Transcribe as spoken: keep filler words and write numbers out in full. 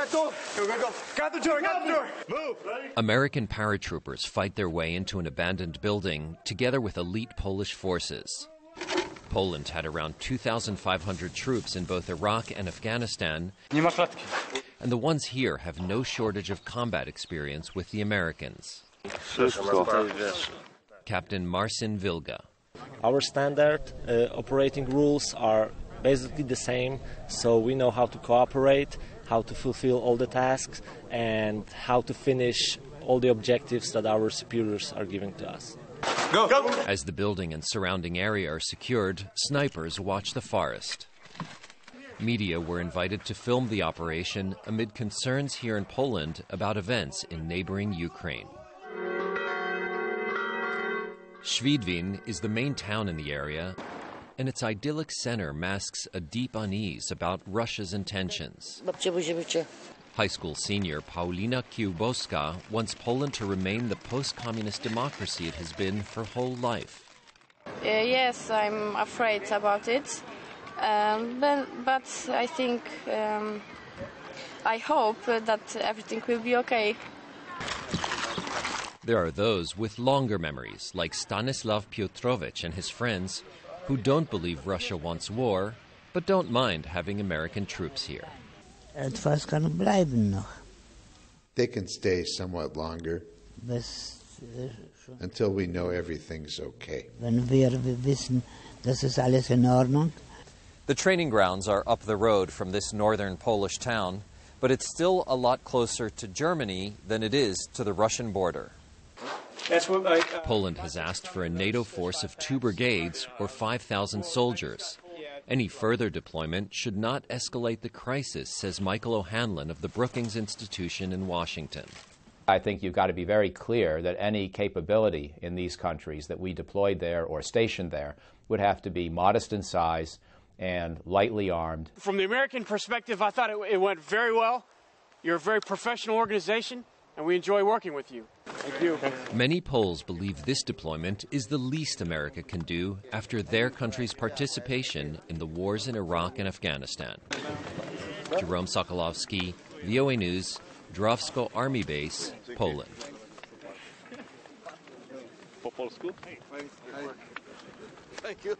Go, go, go. Got the door, got the door. Move. American paratroopers fight their way into an abandoned building together with elite Polish forces. Poland had around two thousand five hundred troops in both Iraq and Afghanistan, and the ones here have no shortage of combat experience with the Americans. Captain Marcin Vilga. Our standard uh, operating rules are basically the same, so we know how to cooperate, how to fulfill all the tasks, and how to finish all the objectives that our superiors are giving to us. Go. Go. As the building and surrounding area are secured, snipers watch the forest. Media were invited to film the operation amid concerns here in Poland about events in neighboring Ukraine. Świdwin is the main town in the area, and its idyllic center masks a deep unease about Russia's intentions. High school senior Paulina Kiubowska wants Poland to remain the post-communist democracy it has been for whole life. Uh, yes, I'm afraid about it, um, but, but I think, um, I hope that everything will be okay. There are those with longer memories, like Stanislav Piotrowicz and his friends, who don't believe Russia wants war, but don't mind having American troops here. Etwas kann bleiben noch. They can stay somewhat longer until we know everything's okay. Wenn wir wissen, dass es alles in Ordnung. The training grounds are up the road from this northern Polish town, but it's still a lot closer to Germany than it is to the Russian border. That's what I, uh, Poland has asked for a NATO force of two brigades or five thousand soldiers. Any further deployment should not escalate the crisis, says Michael O'Hanlon of the Brookings Institution in Washington. I think you've got to be very clear that any capability in these countries that we deployed there or stationed there would have to be modest in size and lightly armed. From the American perspective, I thought it, it went very well. You're a very professional organization, and we enjoy working with you. Thank you. Many Poles believe this deployment is the least America can do after their country's participation in the wars in Iraq and Afghanistan. Jerome Sokolowski, V O A News, Drawsko Army Base, Poland. Po polsku? Thank you.